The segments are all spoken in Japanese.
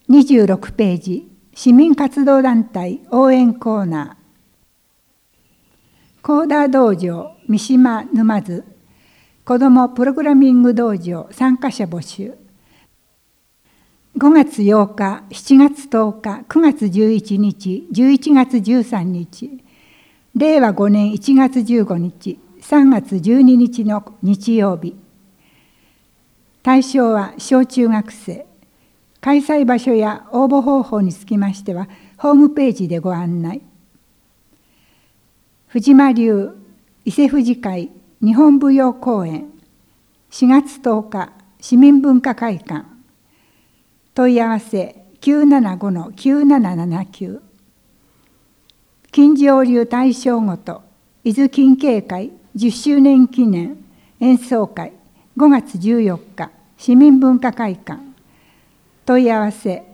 26ページ、市民活動団体応援コーナー。コーダー道場三島沼津子どもプログラミング道場参加者募集。5月8日、7月10日、9月11日、11月13日、令和5年1月15日、3月12日の日曜日。対象は小中学生。開催場所や応募方法につきましては、ホームページでご案内。藤間流伊勢富士会日本舞踊公演、4月10日、市民文化会館。問い合わせ 975-9779。金城流大正ごと伊豆近景会10周年記念演奏会5月14日、市民文化会館。問い合わせ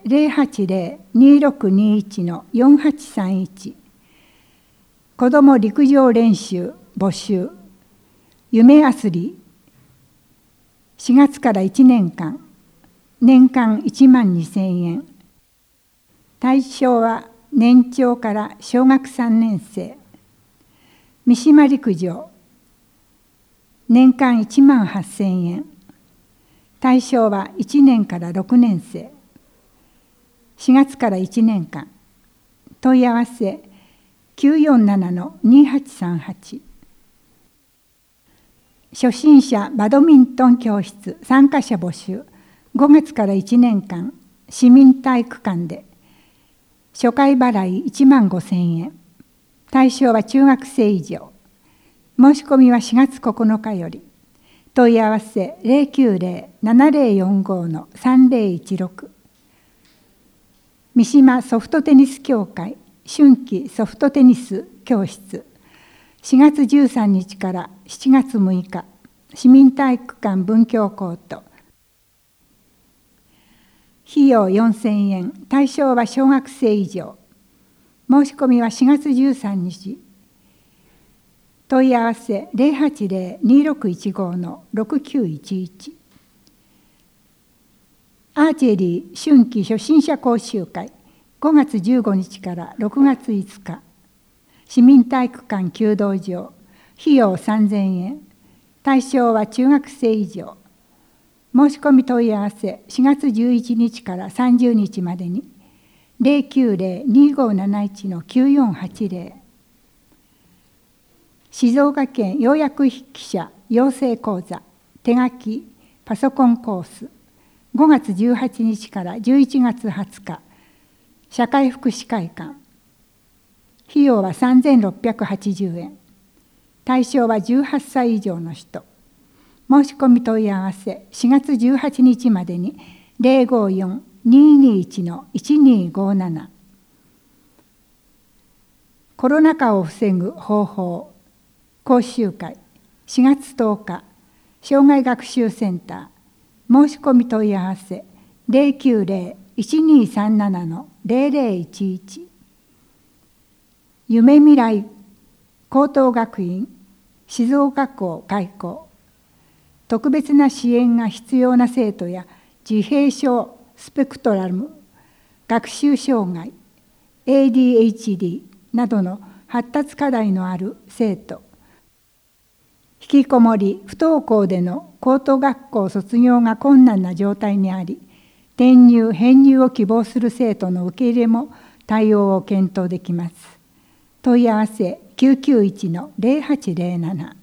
080-2621-4831。子ども陸上練習募集。夢あすり4月から1年間、年間12,000円。対象は年長から小学3年生。三島陸上年間18,000円。対象は1年から6年生。4月から1年間。問い合わせ 947-2838。初心者バドミントン教室参加者募集。5月から1年間、市民体育館で。初回払い15,000円。対象は中学生以上。申し込みは4月9日より。問い合わせ 090-7045-3016。三島ソフトテニス協会春季ソフトテニス教室4月13日から7月6日、市民体育館文教コート。費用4,000円。対象は小学生以上。申し込みは4月13日。問い合わせ 080-2615-6911。アーチェリー春季初心者講習会5月15日から6月5日。市民体育館弓道場。費用3,000円。対象は中学生以上。申し込み問い合わせ4月11日から30日までに 090-2571-9480。静岡県要約筆記者養成講座手書きパソコンコース5月18日から11月20日、社会福祉会館。費用は3,680円。対象は18歳以上の人。申し込み問い合わせ4月18日までに 054-221-1257。コロナ禍を防ぐ方法講習会4月10日、障害学習センター。申し込み問い合わせ 090-1237-0011。夢未来高等学院静岡校開校。特別な支援が必要な生徒や自閉症スペクトラム、学習障害、ADHD などの発達課題のある生徒、引きこもり、不登校での高等学校卒業が困難な状態にあり、転入・編入を希望する生徒の受け入れも対応を検討できます。問い合わせ 991-0807。